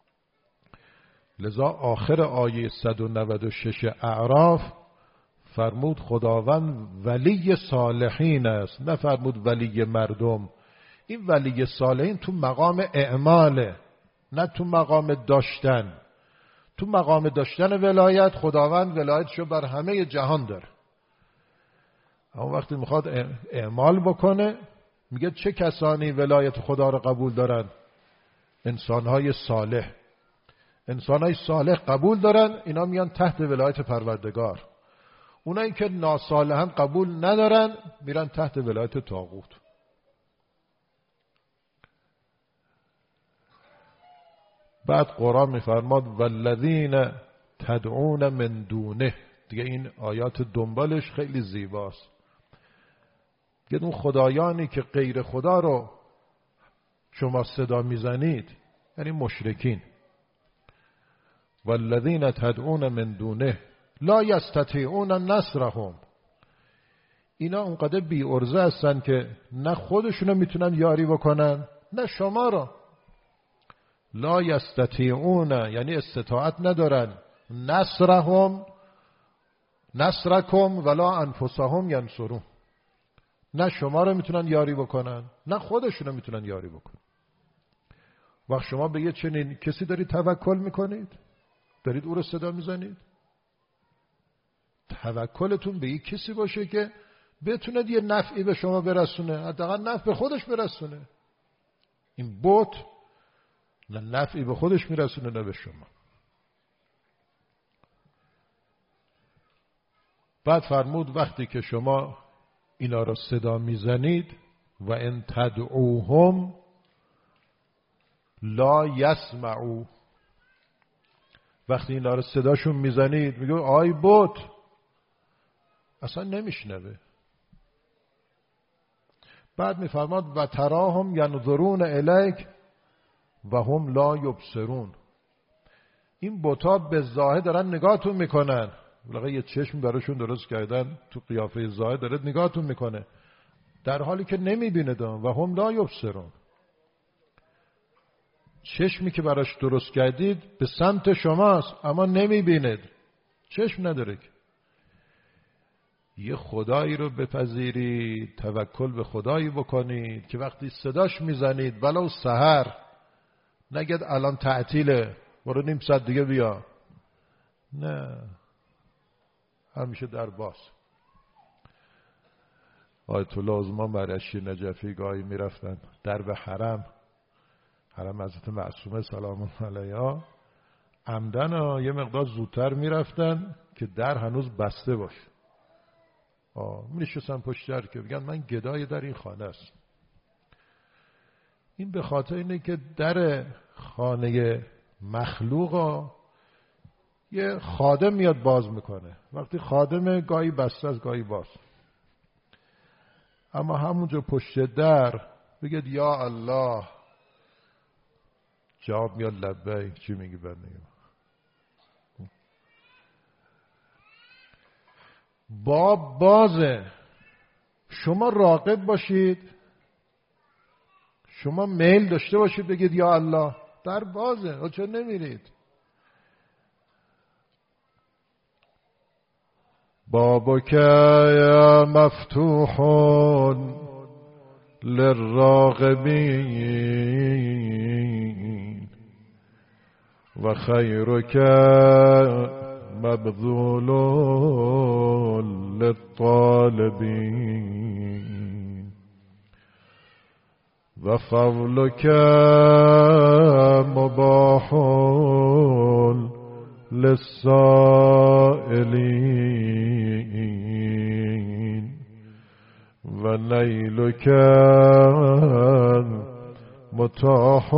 لذا آخر آیه 196 اعراف فرمود خداوند ولی صالحین است، نه فرمود ولی مردم. این ولی صالحین تو مقام اعماله، نه تو مقام داشتن. تو مقام داشتن ولایت خداوند ولایتشو بر همه جهان داره، اما وقتی میخواد اعمال بکنه میگه چه کسانی ولایت خدا رو قبول دارن؟ انسانهای صالح. انسانهای صالح قبول دارن، اینا میان تحت ولایت پروردگار. اونایی که ناصالحن قبول ندارن میرن تحت ولایت طاغوت. بعد قرآن میفرماد والذین تدعون من دونه. دیگه این آیات دنبالش خیلی زیباست. دیگه اون خدایانی که غیر خدا رو شما صدا میزنید یعنی مشرکین. والذین تدعون من دونه لا یستطیعون نصرهم. اینا اونقدر بی ارزه هستن که نه خودشونو میتونن یاری بکنن نه شما رو. لا یستطیعون یعنی استطاعت ندارن، نصرکم ولا انفسهم ینصرون، نه شما رو میتونن یاری بکنن نه خودشون رو میتونن یاری بکنن. وقت شما به یه چنین کسی دارید توکل میکنید، دارید او رو صدا میزنید، توکلتون به یک کسی باشه که بتونه یه نفعی به شما برسونه، حداقل نفع به خودش برسونه. این بت نه نفعی به خودش میرسونه نه به شما. بعد فرمود وقتی که شما اینا را صدا میزنید و ان تدعوهم لا یسمعوا، وقتی اینا را صداشون میزنید میگه آی بت، اصلا نمیشنوه. بعد میفرماد و تراهم ینظرون الیک و هم لا یبصرون، این بت‌ها به ظاهر دارن نگاهتون میکنن، واقعا یه چشم براشون درست کردن تو قیافه ظاهر داره نگاهتون میکنه، در حالی که نمیبینه و هم لا یبصرون. چشمی که براش درست کردید به سمت شماست اما نمیبیند، چشم نداره. یه خدایی رو بپذیرید، توکل به خدایی بکنید که وقتی صداش میزنید ولو سحر نگید الان تعطیله برو نیم ساعت دیگه بیا، نه، همیشه در باز. آیت الله عظما مرشی نجفی گاهی میرفتن در به حرم حضرت معصومه سلام الله علیها، عمدن یه مقدار زودتر میرفتن که در هنوز بسته باشه. میشستن پشت در که بگن من گدای در این خانه است. این به خاطر اینه که در خانه مخلوق یه خادم میاد باز میکنه، وقتی خادم گاهی بسته از گاهی باز، اما همونجا پشت در بگید یا الله، جواب میاد لبیک. چی میگی؟ بعد میگم باب بازه، شما راقب باشید، شما میل داشته باشید بگید یا الله، در بازه، چرا نمیرید؟ بابک مفتوح للراغبین و خیرک مبذول للطالبین و فضلک مباح للسائلین و نیلک متاح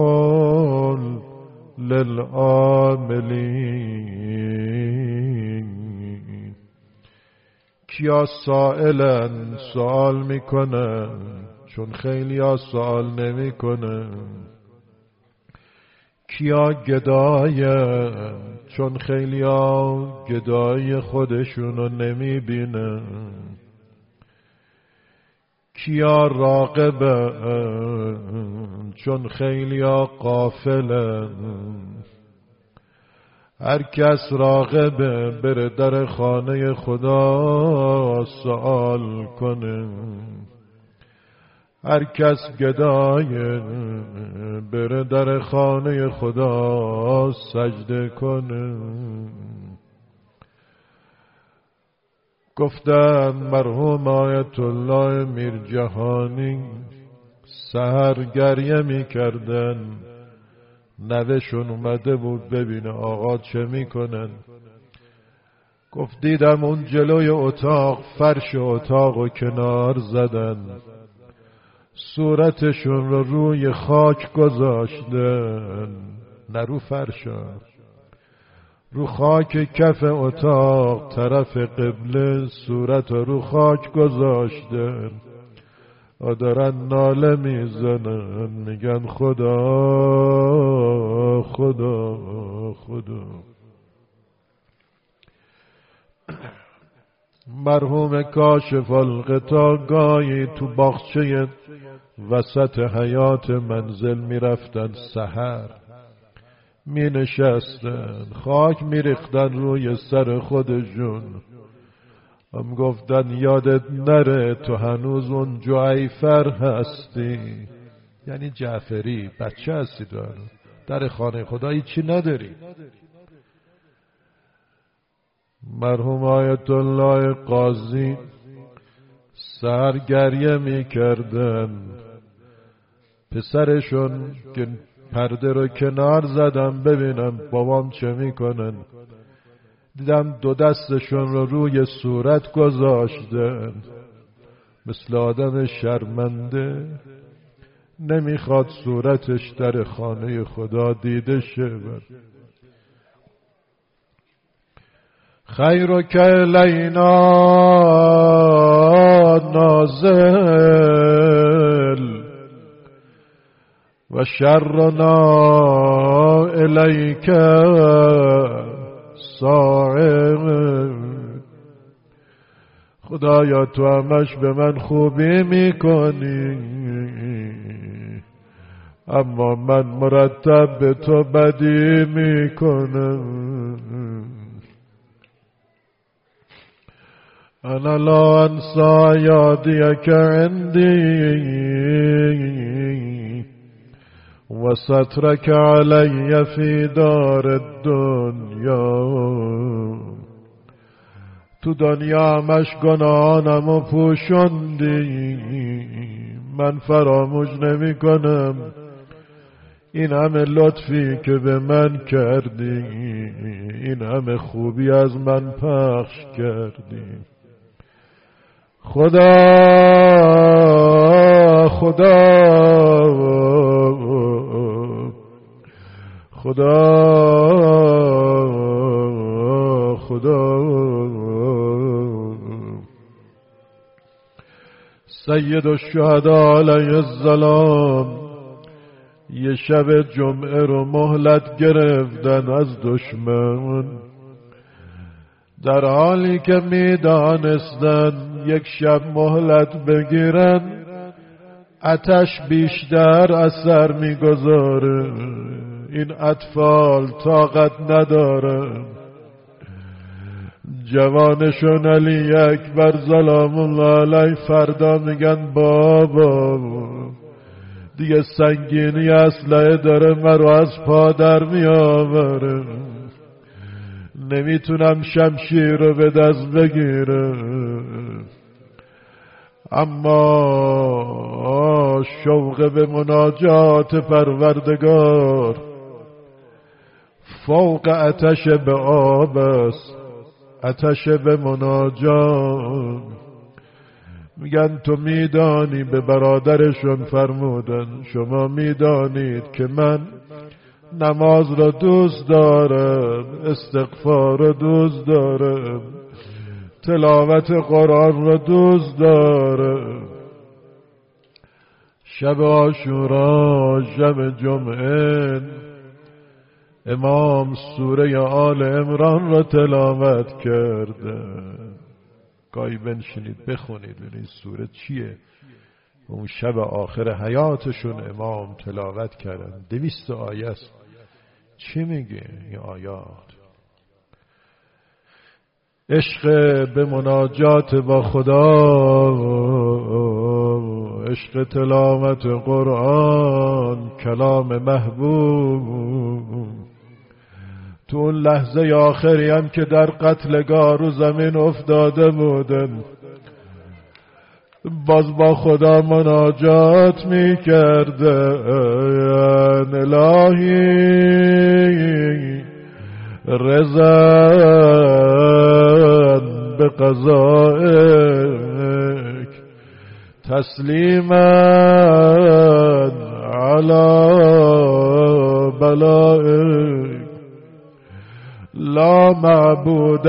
للعاملین. کیا سائلن، سوال میکنن چون خیلی ها سوال نمیکنن. کیا گداین چون خیلی ها گدای خودشونو نمیبینن. کیا راقبن چون خیلی ها غافلن. هر کس راقبه بره در خانه خدا سوال کنه، هر کس گدای بره در خانه خدا سجده کنه. گفتن مرحوم آیت الله میر جهانی سحر گریه می کردن، نوشون اومده بود ببینه آقا چه میکنن. گفت دیدم اون جلوی اتاق فرش اتاق و کنار زدن، صورتشون رو روی خاک گذاشتن، نه رو فرشا، رو خاک کف اتاق طرف قبله صورت رو خاک گذاشتن و دارن ناله میزنن میگن خدا خدا خدا. مرحوم کاشف الغطا گاهی تو باغچه وسط حیات منزل میرفتن سحر، می نشستن، خاک می ریختن روی سر خودشون، هم گفتن یادت نره تو هنوز اون جعفر هستی. یعنی جعفری بچه هستی، در خانه خدا چی نداری. مرحوم آیت الله قاضی سرگریه می کردن. پسرشون که پرده رو کنار زدم ببینم بابام چه میکنن، دیدم دو دستشون رو روی صورت گذاشتن مثل آدم شرمنده، نمیخواد صورتش در خانه خدا دیده شه. خیرک الینا نازل و شرنا الیک صاعد. خدایا تو همش به من خوبی میکنی، اما من مرتب به تو بدی میکنم. انا لا انسى یادیک عندی و سترک علی فی دار الدنیا. تو دنیا همش گناهانمو پوشوندی، من فراموش نمی کنم این همه لطفی که به من کردی، این همه خوبی از من پخش کردی. خدا خدا خدا خدا. سید الشهدا علیه السلام یه شب جمعه رو مهلت گرفتن از دشمن، در حالی که میدانستن یک شب مهلت بگیرن آتش بیشتر اثر میگذاره، این اطفال طاقت ندارن. جوانشون علی اکبر سلام الله علیه فردا میگن بابا دیگه سنگینی اسلحه داره مرو از پا در میآوره، نمیتونم شمشیر رو به دست بگیرم. اما شوق به مناجات پروردگار فوق آتش به آب است، آتش به مناجات. میگن تو میدانی، به برادرشون فرمودن شما میدانید که من نماز را دوست دارم، استغفار را دوست دارم، تلاوت قرآن را دوست دارم. شب عاشورا شب جمعه امام سوره آل عمران را تلاوت کرده. گاهی بنشینید بخونید ببینید سوره چیه. اون شب آخر حیاتشون امام تلاوت کردن، 200 آیه است. چی میگه این آیات؟ عشق به مناجات با خدا، عشق تلاوت قرآن، کلام محبوب. تو اون لحظه آخری هم که در قتلگاه رو زمین افتاده بودن باز با خدا مناجات میکردن. الهی رضا به قضائک، تسلیما علی بلائک، لا معبود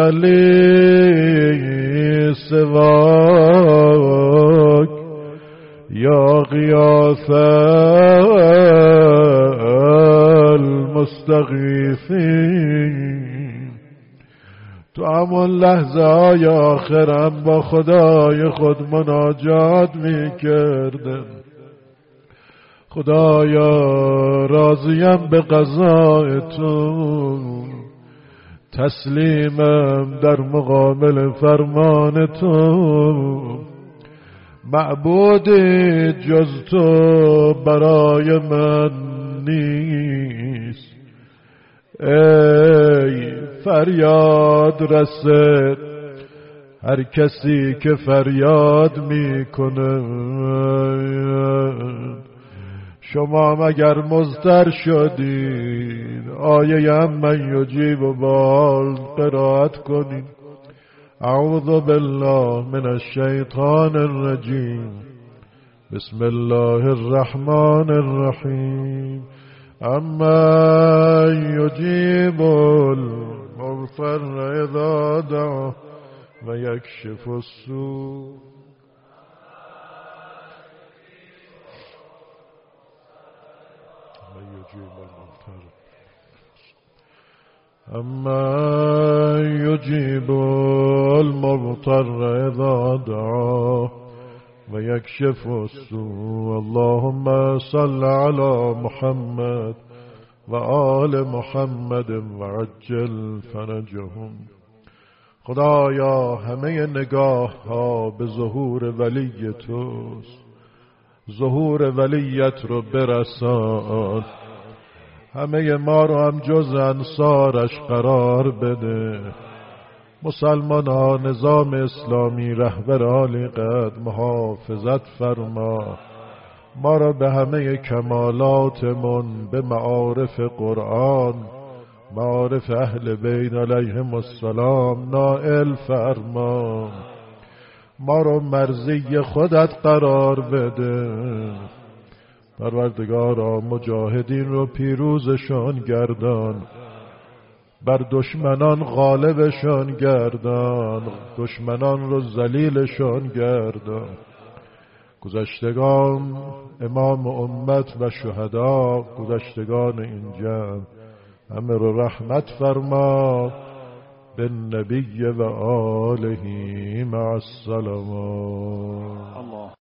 لی سواک یا غیاث المستغیثین. تو همون لحظه های آخرم با خدای خود مناجات میکردم. خدایا راضیم به قضای تو، تسلیمم در مقابل فرمان تو. معبودی جز تو برای من نیست، ای فریاد رسد هر کسی که فریاد میکنه. شما مگر مضطر شدین آیه من یجیب و بال قرائت کنین. اعوذ بالله من الشیطان الرجیم. بسم الله الرحمن الرحیم. اما یجیب المضطر اذا دعا و یکشف السوء. اما یجیب المضطر اذا دعا و یکشف السوء. اللهم صل علی محمد و آل محمد و عجل فرجهم. خدایا همه نگاه ها به ظهور ولی توست، ظهور ولیت رو برسان. همه ما رو هم جز انصارش قرار بده. مسلمان ها نظام اسلامی رهبر عالی قدر محافظت فرما. ما را به همه کمالاتمون به معارف قرآن، معارف اهل بیت علیهم السلام نائل فرما. ما رو مرضی خودت قرار بده. پروردگارا مجاهدین رو پیروزشان گردان، بر دشمنان غالبشان گردان، دشمنان رو ذلیلشان گردان. گذشتگان امام امت و شهدا، گذشتگان این جمع همه رو رحمت فرما. بالنبی و آله مع السلام.